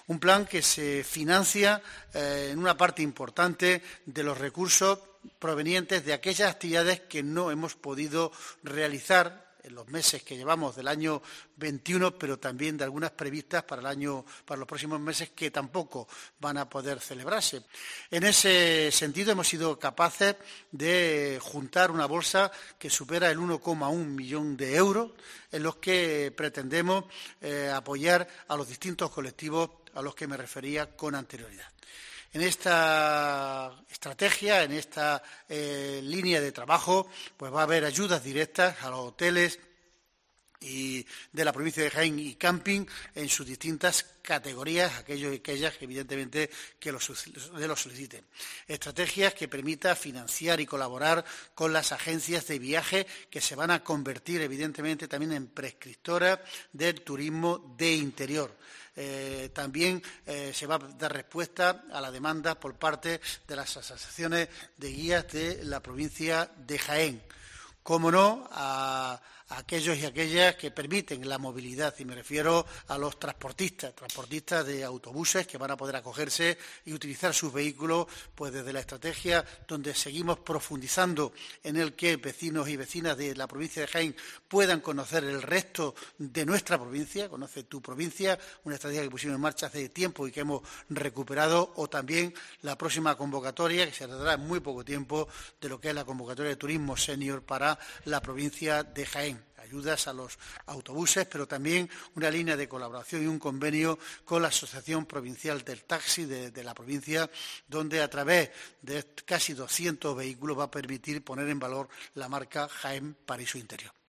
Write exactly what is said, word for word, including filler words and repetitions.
Un plan que se financia eh, en una parte importante de los recursos provenientes de aquellas actividades que no hemos podido realizar en los meses que llevamos del año veintiuno, pero también de algunas previstas para el año, para los próximos meses que tampoco van a poder celebrarse. En ese sentido, hemos sido capaces de juntar una bolsa que supera el uno coma uno millón de euros, en los que pretendemos eh, apoyar a los distintos colectivos a los que me refería con anterioridad. En esta estrategia, en esta eh, línea de trabajo, pues va a haber ayudas directas a los hoteles y de la provincia de Jaén y camping en sus distintas categorías, aquellos y aquellas evidentemente que lo soliciten. Estrategias que permitan financiar y colaborar con las agencias de viaje que se van a convertir evidentemente también en prescriptoras del turismo de interior. Eh, también eh, se va a dar respuesta a la demanda por parte de las asociaciones de guías de la provincia de Jaén. Cómo no, a, a aquellos y aquellas que permiten la movilidad, y me refiero a los transportistas, transportistas de autobuses que van a poder acogerse y utilizar sus vehículos, pues desde la estrategia donde seguimos profundizando en el que vecinos y vecinas de la provincia de Jaén puedan conocer el resto de nuestra provincia, conoce tu provincia, una estrategia que pusimos en marcha hace tiempo y que hemos recuperado, o también la próxima convocatoria, que se dará en muy poco tiempo, de lo que es la convocatoria de turismo senior para la provincia de Jaén. Ayudas a los autobuses, pero también una línea de colaboración y un convenio con la Asociación Provincial del Taxi de, de la provincia, donde a través de casi doscientos vehículos va a permitir poner en valor la marca Jaén Paraíso Interior.